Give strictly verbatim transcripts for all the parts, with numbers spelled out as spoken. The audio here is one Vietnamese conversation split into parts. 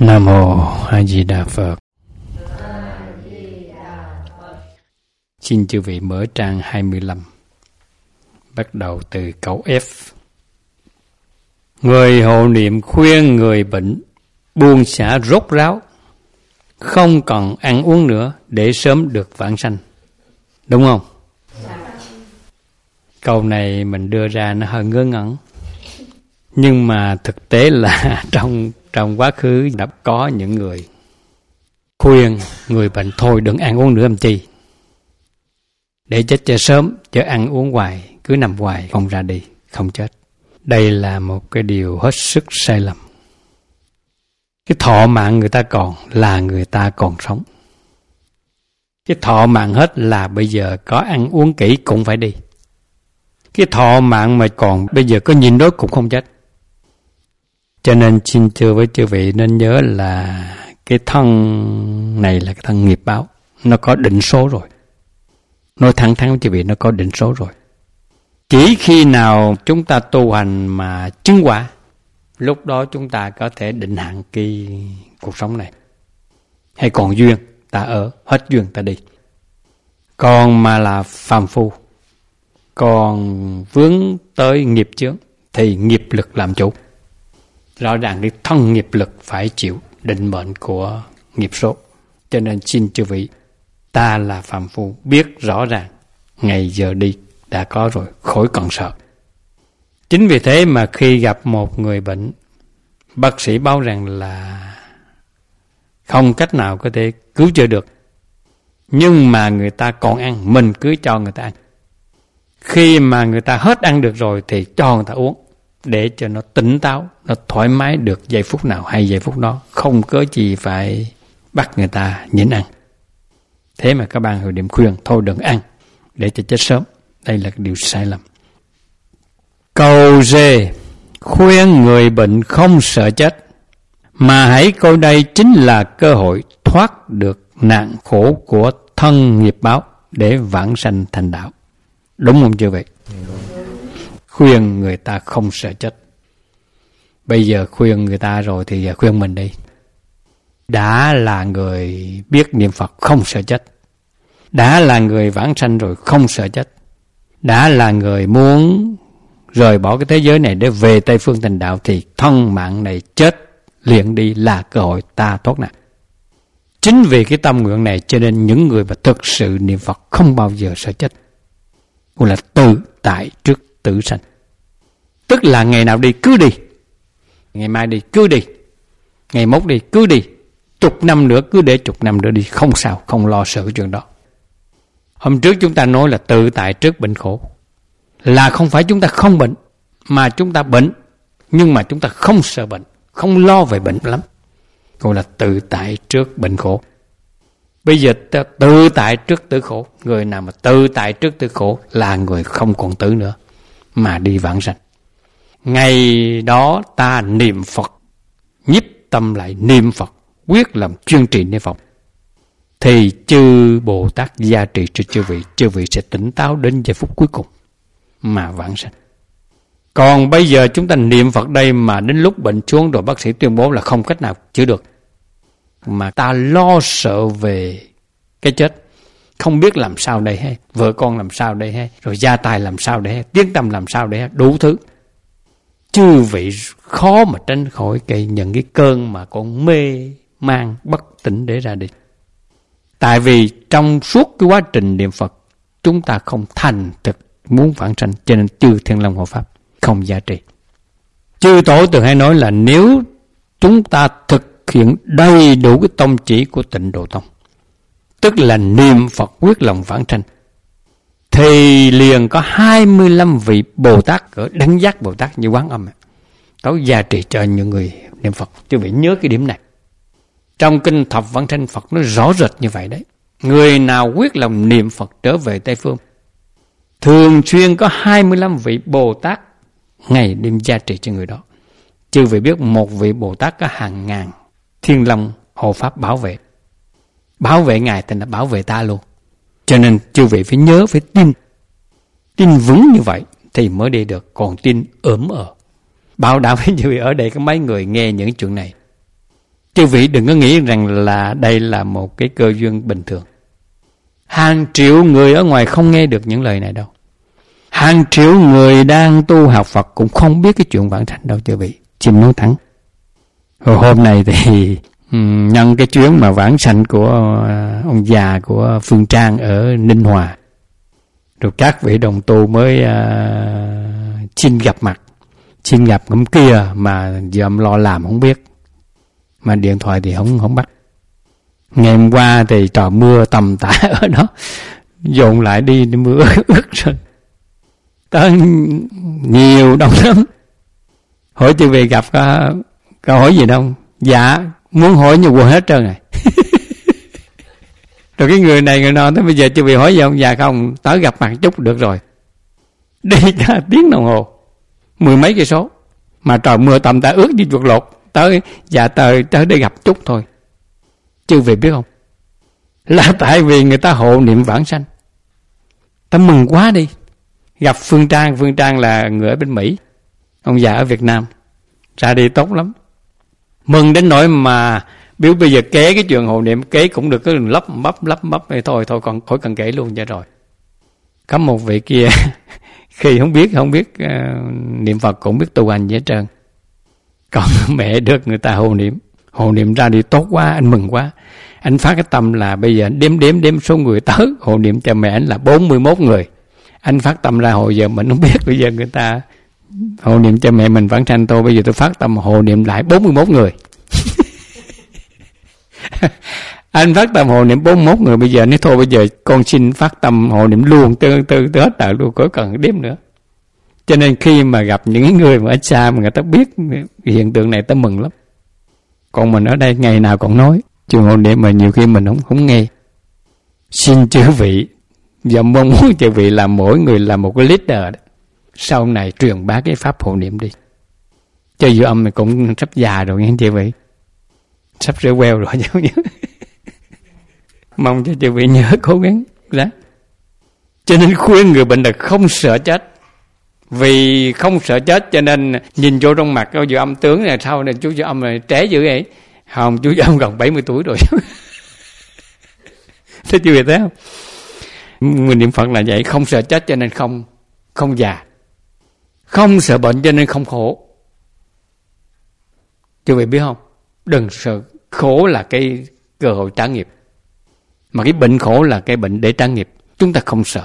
Nam Mô A Di Đà Phật. Xin chư vị mở trang hai mươi lăm, bắt đầu từ câu F. Người hộ niệm khuyên người bệnh buông xả rốt ráo, không còn ăn uống nữa để sớm được vãng sanh. Đúng không? Câu này mình đưa ra nó hơi ngớ ngẩn, nhưng mà thực tế là trong trong quá khứ đã có những người khuyên người bệnh thôi đừng ăn uống nữa làm chi, để chết cho sớm, chứ ăn uống hoài cứ nằm hoài không ra đi không chết. Đây là một cái điều hết sức sai lầm. Cái thọ mạng người ta còn là người ta còn sống. Cái thọ mạng hết là bây giờ có ăn uống kỹ cũng phải đi. Cái thọ mạng mà còn bây giờ có nhìn đối cũng không chết. Cho nên xin thưa với chư vị nên nhớ là cái thân này là cái thân nghiệp báo, nó có định số rồi. Nói thẳng thắn với chư vị, nó có định số rồi. Chỉ khi nào chúng ta tu hành mà chứng quả, lúc đó chúng ta có thể định hạn cái cuộc sống này. Hay còn duyên, ta ở, hết duyên ta đi. Còn mà là phàm phu, còn vướng tới nghiệp chướng, thì nghiệp lực làm chủ. Rõ ràng cái thân nghiệp lực phải chịu định mệnh của nghiệp số. Cho nên xin chư vị, ta là phàm phu, biết rõ ràng ngày giờ đi đã có rồi, khỏi cần sợ. Chính vì thế mà khi gặp một người bệnh, bác sĩ báo rằng là không cách nào có thể cứu chữa được, nhưng mà người ta còn ăn, mình cứ cho người ta ăn. Khi mà người ta hết ăn được rồi thì cho người ta uống, để cho nó tỉnh táo, nó thoải mái được giây phút nào hay giây phút đó, không có gì phải bắt người ta nhịn ăn. Thế mà các bạn hồi điểm khuyên thôi đừng ăn để cho chết sớm, đây là cái điều sai lầm. Câu D, khuyên người bệnh không sợ chết, mà hãy coi đây chính là cơ hội thoát được nạn khổ của thân nghiệp báo để vãng sanh thành đạo. Đúng không chư vị? Khuyên người ta không sợ chết. Bây giờ khuyên người ta rồi thì giờ khuyên mình đi. Đã là người biết niệm Phật không sợ chết, đã là người vãng sanh rồi không sợ chết, đã là người muốn rời bỏ cái thế giới này để về Tây Phương thành đạo, thì thân mạng này chết liền đi là cơ hội ta thoát nạn. Chính vì cái tâm nguyện này cho nên những người mà thực sự niệm Phật không bao giờ sợ chết, gọi là tự tại trước tử sanh. Tức là ngày nào đi cứ đi, ngày mai đi cứ đi, ngày mốt đi cứ đi, chục năm nữa cứ để chục năm nữa đi, không sao, không lo sợ cái chuyện đó. Hôm trước chúng ta nói là tự tại trước bệnh khổ, là không phải chúng ta không bệnh, mà chúng ta bệnh, nhưng mà chúng ta không sợ bệnh, không lo về bệnh lắm, gọi là tự tại trước bệnh khổ. Bây giờ ta tự tại trước tử khổ. Người nào mà tự tại trước tử khổ là người không còn tử nữa, mà đi vãng sanh. Ngày đó ta niệm Phật, nhiếp tâm lại niệm Phật, quyết làm chuyên trì niệm Phật, thì chư Bồ Tát gia trì cho chư vị, chư vị sẽ tỉnh táo đến giây phút cuối cùng mà vãng sanh. Còn bây giờ chúng ta niệm Phật đây mà đến lúc bệnh xuống rồi bác sĩ tuyên bố là không cách nào chữa được, mà ta lo sợ về cái chết, không biết làm sao đây hay, vợ con làm sao đây hay, rồi gia tài làm sao đây hay, tiếng tâm làm sao đây hay, đủ thứ. Chư vị khó mà tránh khỏi cái những cái cơn mà con mê man bất tỉnh để ra đi. Tại vì trong suốt cái quá trình niệm Phật chúng ta không thành thực muốn vãng sanh, cho nên chư Thiên Long Hộ Pháp không giá trị. Chư Tổ từng hay nói là nếu chúng ta thực hiện đầy đủ cái tông chỉ của Tịnh Độ Tông, tức là niệm Phật quyết lòng vãng sanh, thì liền có hai mươi lăm vị Bồ Tát cỡ Đấng Giác Bồ Tát như Quán Âm có gia trì cho những người niệm Phật. Quý vị nhớ cái điểm này. Trong kinh Thập Vãng Sanh Phật nó rõ rệt như vậy đấy. Người nào quyết lòng niệm Phật trở về Tây Phương, thường xuyên có hai mươi lăm vị Bồ Tát ngày đêm gia trì cho người đó. Chư vị biết một vị Bồ Tát có hàng ngàn Thiên Long Hộ Pháp bảo vệ. Bảo vệ Ngài thì là bảo vệ ta luôn. Cho nên chư vị phải nhớ, phải tin. Tin vững như vậy thì mới đi được. Còn tin ỡm ờ. Bảo đảm với chư vị ở đây có mấy người nghe những chuyện này. Chư vị đừng có nghĩ rằng là đây là một cái cơ duyên bình thường. Hàng triệu người ở ngoài không nghe được những lời này đâu. Hàng triệu người đang tu học Phật cũng không biết cái chuyện vãng sanh đâu chư vị. Xin nói thẳng. Rồi hôm nay thì nhân cái chuyến mà vãng sanh của ông già của Phương Trang ở Ninh Hòa, rồi các vị đồng tu mới uh, xin gặp mặt, xin gặp ngắm kia mà dòm lo làm không biết, mà điện thoại thì không không bắt. Ngày hôm qua thì trời mưa tầm tã ở đó, dồn lại đi mưa ướt rồi, tới nhiều đông lắm. Hỏi chư vị gặp có câu hỏi gì đâu? Dạ muốn hỏi nhiều quên hết trơn rồi. Rồi cái người này người nọ tới bây giờ chư vị hỏi gì không? Dạ không, tới gặp mặt chút được rồi. Đi cả tiếng đồng hồ, mười mấy cây số, mà trời mưa tầm tã ướt như chuột lột. Tới dạ tới tới để gặp chút thôi. Chư vị biết không? Là tại vì người ta hộ niệm vãng sanh, ta mừng quá đi. Gặp Phương Trang, Phương Trang là người ở bên Mỹ, ông già ở Việt Nam, ra đi tốt lắm. Mừng đến nỗi mà biết bây giờ kế cái chuyện hộ niệm, kế cũng được cái lấp bắp lấp bắp thôi thôi thôi còn khỏi cần kể luôn cho rồi. Có một vị kia khi không biết không biết uh, niệm Phật cũng biết tu hành gì hết trơn. Còn mẹ được người ta hộ niệm, hộ niệm ra đi tốt quá, anh mừng quá. Anh phát cái tâm là bây giờ đếm đếm đếm số người tới hộ niệm cho mẹ anh là bốn mươi mốt người. Anh phát tâm ra hồi giờ mình không biết bây giờ người ta hộ niệm cho mẹ mình vãng sanh tôi, bây giờ tôi phát tâm hộ niệm lại bốn mươi mốt người. Anh phát tâm hộ niệm bốn mươi mốt người, bây giờ nói thôi bây giờ con xin phát tâm hộ niệm luôn từ từ từ hết đời luôn, có cần đếm nữa. Cho nên khi mà gặp những người mà ở xa mà người ta biết hiện tượng này ta mừng lắm. Còn mình ở đây ngày nào còn nói trường hộ niệm mà nhiều khi mình không không nghe. Xin chư vị và mong muốn chư vị là mỗi người là một cái leader đó. Sau này truyền bá cái pháp hộ niệm đi. Cho dù âm này cũng sắp già rồi nghe chư vị, sắp rửa queo rồi chứ nhớ. Mong cho chư vị nhớ cố gắng đó. Cho nên khuyên người bệnh là không sợ chết. Vì không sợ chết cho nên nhìn vô trong mặt có dự âm tướng này sau này chú dự âm này trẻ dữ vậy. Không, chú dự âm gần bảy mươi tuổi rồi. Thế chú vị thấy không? Người niệm Phật là vậy, không sợ chết cho nên không không già, không sợ bệnh cho nên không khổ. Chú vị biết không? Đừng sợ khổ là cái cơ hội trả nghiệp, mà cái bệnh khổ là cái bệnh để trả nghiệp. Chúng ta không sợ.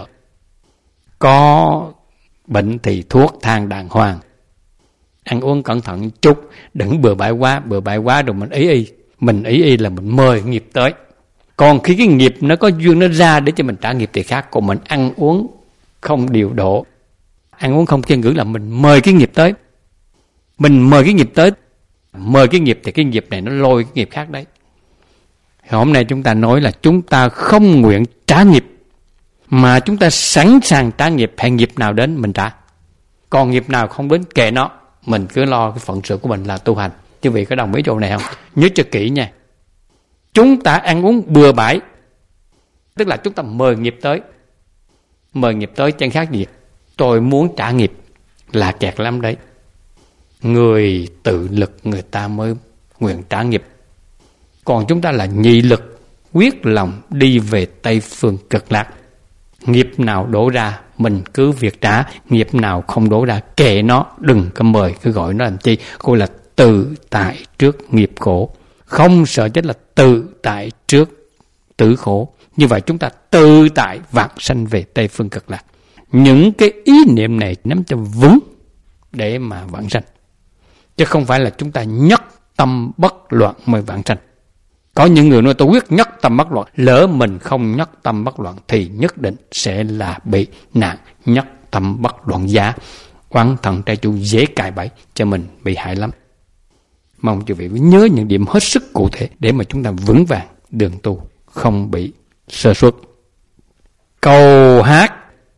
Có bệnh thì thuốc thang đàng hoàng, ăn uống cẩn thận chút, đừng bừa bãi quá, bừa bãi quá rồi mình ý y, mình ý y là mình mời nghiệp tới. Còn khi cái nghiệp nó có duyên nó ra để cho mình trả nghiệp thì khác. Còn mình ăn uống không điều độ, ăn uống không kiêng ngữ là mình mời cái nghiệp tới. Mình mời cái nghiệp tới, mời cái nghiệp thì cái nghiệp này nó lôi cái nghiệp khác đấy. Hôm nay chúng ta nói là chúng ta không nguyện trả nghiệp, mà chúng ta sẵn sàng trả nghiệp, hay nghiệp nào đến mình trả. Còn nghiệp nào không đến kệ nó, mình cứ lo cái phận sự của mình là tu hành. Quý vị có đồng ý chỗ này không? Nhớ cho kỹ nha. Chúng ta ăn uống bừa bãi, tức là chúng ta mời nghiệp tới. Mời nghiệp tới chẳng khác gì tôi muốn trả nghiệp, là kẹt lắm đấy. Người tự lực người ta mới nguyện trả nghiệp. Còn chúng ta là nhị lực, quyết lòng đi về Tây Phương Cực Lạc. Nghiệp nào đổ ra mình cứ việc trả, nghiệp nào không đổ ra kệ nó, đừng có mời, cứ gọi nó làm chi. Gọi là tự tại trước nghiệp khổ. Không sợ chết là tự tại trước tử khổ. Như vậy chúng ta tự tại vãng sanh về Tây Phương Cực Lạc. Những cái ý niệm này nắm cho vững để mà vãng sanh, chứ không phải là chúng ta nhất tâm bất loạn mới vãng sanh. Có những người nói tôi quyết nhất tâm bất loạn, lỡ mình không nhất tâm bất loạn thì nhất định sẽ là bị nạn nhất tâm bất loạn giá. Oán thần trai chủ dễ cài bẫy cho mình bị hại lắm. Mong quý vị nhớ những điểm hết sức cụ thể để mà chúng ta vững vàng đường tu, không bị sơ suất. Cầu hát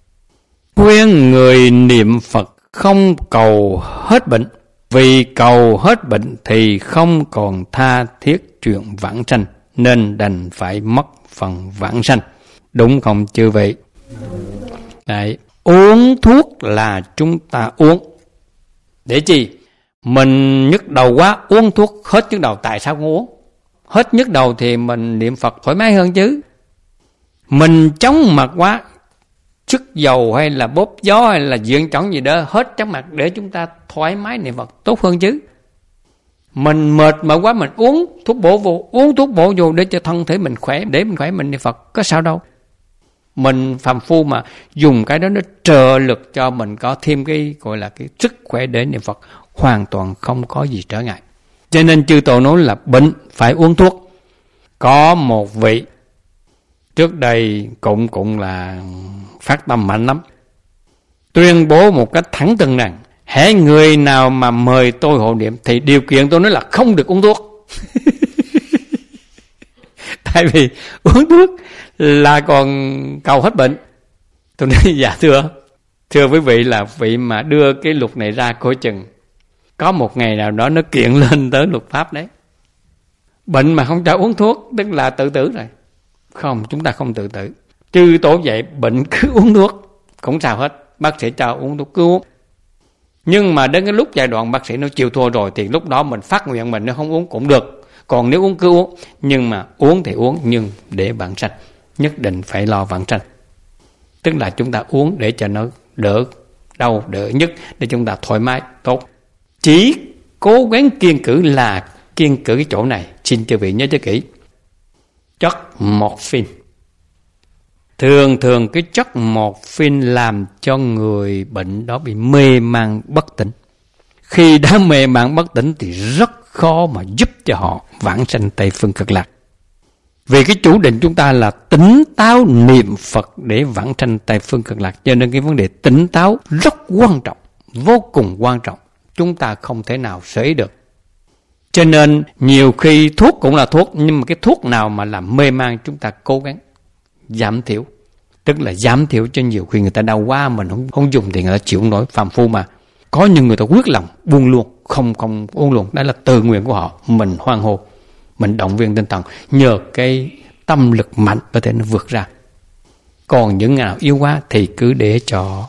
khuyên người niệm Phật không cầu hết bệnh, vì cầu hết bệnh thì không còn tha thiết chuyện vãng sanh, nên đành phải mất phần vãng sanh. Đúng không chư vị? Đấy, uống thuốc là chúng ta uống để chi? Mình nhức đầu quá uống thuốc hết nhức đầu, tại sao không uống? hết nhức đầu thì mình niệm Phật thoải mái hơn chứ. Mình chóng mặt quá, sức dầu hay là bóp gió hay là diện chóng gì đó, hết chóng mặt để chúng ta thoải mái niệm Phật tốt hơn chứ. Mình mệt mỏi quá mình uống thuốc bổ vô, uống thuốc bổ vô để cho thân thể mình khỏe, để mình khỏe mình niệm Phật, có sao đâu. Mình phàm phu mà dùng cái đó nó trợ lực cho mình có thêm cái gọi là cái sức khỏe để niệm Phật, hoàn toàn không có gì trở ngại. Cho nên chư Tổ nói là bệnh phải uống thuốc. Có một vị trước đây cũng cũng là phát tâm mạnh lắm, tuyên bố một cách thẳng thừng rằng hễ người nào mà mời tôi hộ niệm thì điều kiện tôi nói là không được uống thuốc. Tại vì uống thuốc là còn cầu hết bệnh. Tôi nói dạ thưa, thưa quý vị là vị mà đưa cái luật này ra coi chừng có một ngày nào đó nó kiện lên tới luật pháp đấy. Bệnh mà không cho uống thuốc tức là tự tử rồi. Không, chúng ta không tự tử. Chư Tổ vậy, bệnh cứ uống thuốc cũng sao hết, bác sĩ cho uống thuốc cứ uống. Nhưng mà đến cái lúc giai đoạn bác sĩ nó chịu thua rồi thì lúc đó mình phát nguyện mình nó không uống cũng được. Còn nếu uống cứ uống, nhưng mà uống thì uống nhưng để vãng sanh, nhất định phải lo vãng sanh. Tức là chúng ta uống để cho nó đỡ đau, đỡ nhức, để chúng ta thoải mái, tốt. Chỉ cố gắng kiêng cử là kiêng cử cái chỗ này, xin chư vị nhớ cho kỹ. Chất morphine. Thường thường cái chất morphine làm cho người bệnh đó bị mê man bất tỉnh. Khi đã mê man bất tỉnh thì rất khó mà giúp cho họ vãng sanh Tây Phương Cực Lạc. Vì cái chủ định chúng ta là tỉnh táo niệm Phật để vãng sanh Tây Phương Cực Lạc, cho nên cái vấn đề tỉnh táo rất quan trọng, vô cùng quan trọng. Chúng ta không thể nào sở ý được. Cho nên nhiều khi thuốc cũng là thuốc, nhưng mà cái thuốc nào mà làm mê man chúng ta cố gắng giảm thiểu. Tức là giảm thiểu cho nhiều khi người ta đau quá mình không, không dùng thì người ta chịu không nổi, phàm phu mà. Có những người ta quyết lòng buông luôn, không không uống luôn, đó là tự nguyện của họ. Mình hoan hô, mình động viên tinh thần, nhờ cái tâm lực mạnh có thể nó vượt ra. Còn những người nào yếu quá thì cứ để cho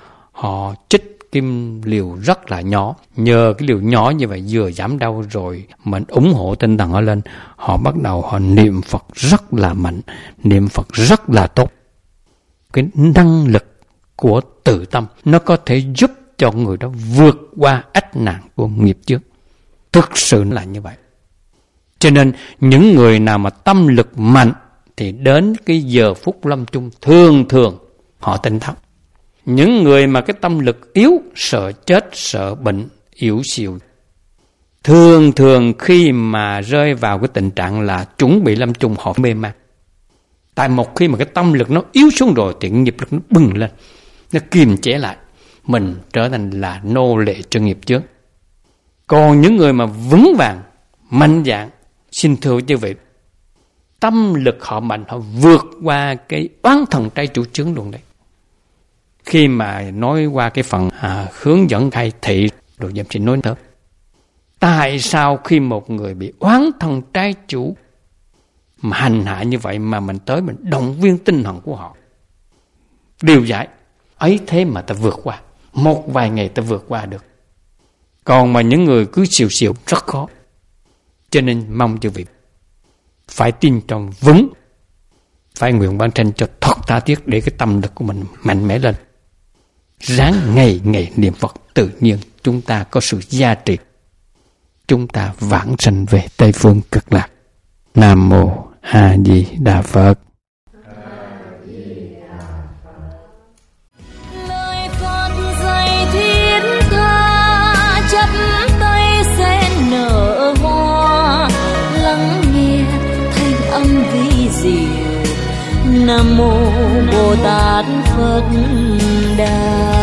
họ chích kim liều rất là nhỏ. Nhờ cái liều nhỏ như vậy vừa giảm đau rồi mình ủng hộ tinh thần họ lên, họ bắt đầu họ niệm Phật rất là mạnh, niệm Phật rất là tốt. Cái năng lực của tự tâm nó có thể giúp cho người đó vượt qua ách nạn của nghiệp chướng. Thực sự là như vậy. Cho nên những người nào mà tâm lực mạnh thì đến cái giờ phút lâm chung thường thường họ tỉnh táo. Những người mà cái tâm lực yếu, sợ chết, sợ bệnh, yếu xìu, thường thường khi mà rơi vào cái tình trạng là chuẩn bị lâm chung họ mê man. Tại một khi mà cái tâm lực nó yếu xuống rồi thì nghiệp lực nó bừng lên, nó kiềm chế lại, mình trở thành là nô lệ cho nghiệp chướng. Còn những người mà vững vàng, mạnh dạn, xin thưa như vậy, tâm lực họ mạnh, họ vượt qua cái oán thần trai chủ chướng luôn đấy. Khi mà nói qua cái phần à, hướng dẫn khai thị rồi dùm xin nói tới. Tại sao khi một người bị oán thần trai chủ mà hành hạ như vậy mà mình tới mình động viên tinh thần của họ, điều giải ấy thế mà ta vượt qua, một vài ngày ta vượt qua được. Còn mà những người cứ xìu xìu rất khó. Cho nên mong chư vị phải tin trong vững, phải nguyện ban tranh cho thật tha thiết để cái tâm lực của mình mạnh mẽ lên. Ráng ngày ngày niệm Phật, tự nhiên chúng ta có sự gia trì, chúng ta vãng sanh về Tây Phương Cực Lạc. Nam Mô A Di Đà Phật. Lời Phật dạy thiết tha, chắp tay sen nở hoa, lắng nghe thanh âm vi diệu. Nam Mô Bồ Tát Phật Đà.